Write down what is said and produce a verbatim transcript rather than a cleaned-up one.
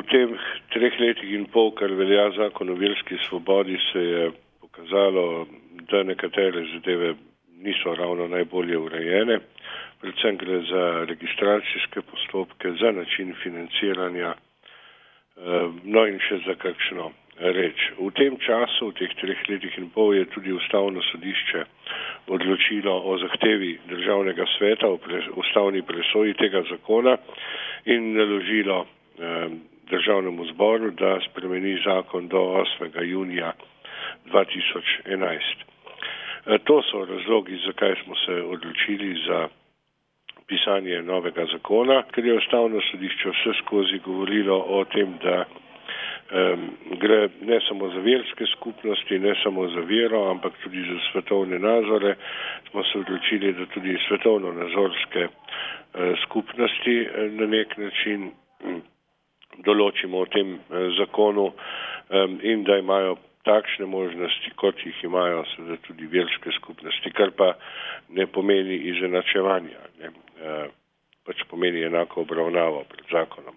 v teh treh letih in pol, kar velja zakon o verski svobodi, se je pokazalo, da nekatere zadeve niso ravno najbolje urejene. Predvsem gre za registracijske postopke, za način financiranja, no in še za kakšno reč. V tem času, v teh treh letih in pol, je tudi Ustavno sodišče odločilo o zahtevi Državnega sveta, o ustavni presoji tega zakona in naložilo Državnemu zboru, da spremeni zakon do osmega junija dva tisoč enajst. To so razlogi, zakaj smo se odločili za pisanje novega zakona, ker je Ustavno sodišče vse skozi govorilo o tem, da um, gre ne samo za verske skupnosti, ne samo za vero, ampak tudi za svetovne nazore. Smo se odločili, da tudi svetovno-nazorske uh, skupnosti uh, na nek način um, določimo v tem uh, zakonu um, in da imajo takšne možnosti, kot jih imajo seveda tudi verske skupnosti, kar pa ne pomeni izenačevanja, ne, pač pomeni enako obravnavo pred zakonom.